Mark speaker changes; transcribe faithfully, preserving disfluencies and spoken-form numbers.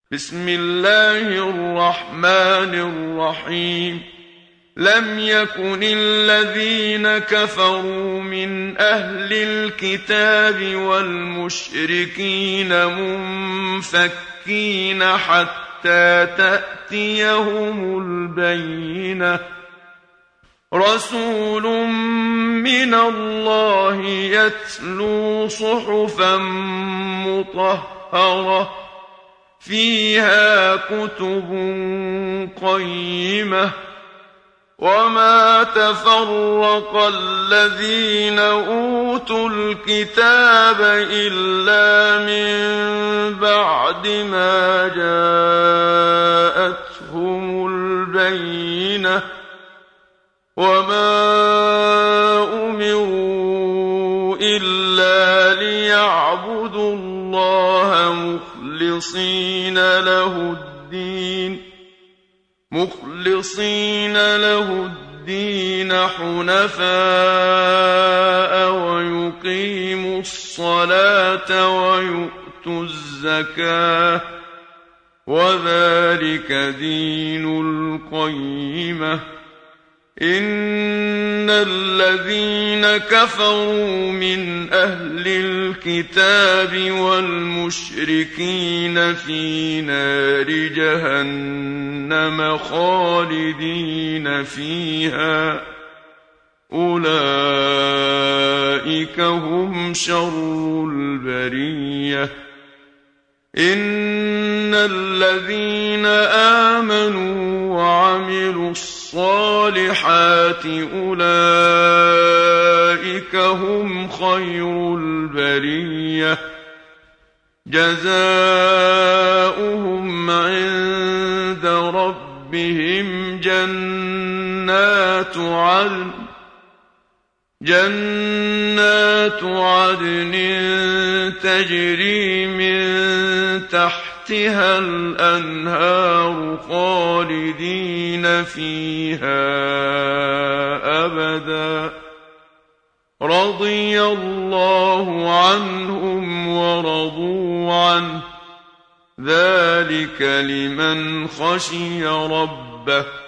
Speaker 1: بسم الله الرحمن الرحيم. لم يكن الذين كفروا من أهل الكتاب والمشركين منفكين حتى تأتيهم البينة. رسول من الله يتلو صحفا مطهرة فيها كتب قيمة. وما تفرق الذين أوتوا الكتاب إلا من بعد ما جاءتهم البينة. وما أمروا إلا ليعبدوا الله مخلصين له الدين مخلصين له الدين حنفاء ويقيموا الصلاة ويؤتوا الزكاة وذلك دين القيمة. إن الذين كفروا من أهل الكتاب والمشركين في نار جهنم خالدين فيها أولئك هم شر البرية. إن الذين آمنوا وعملوا الصالحات أولئك هم خير البرية. جزاؤهم عند ربهم جنات عدن جنات عدن تجري من تحتها الأنهار خالدين فيها أبدا. رضي الله عنهم ورضوا عنه ذلك لمن خشي ربه.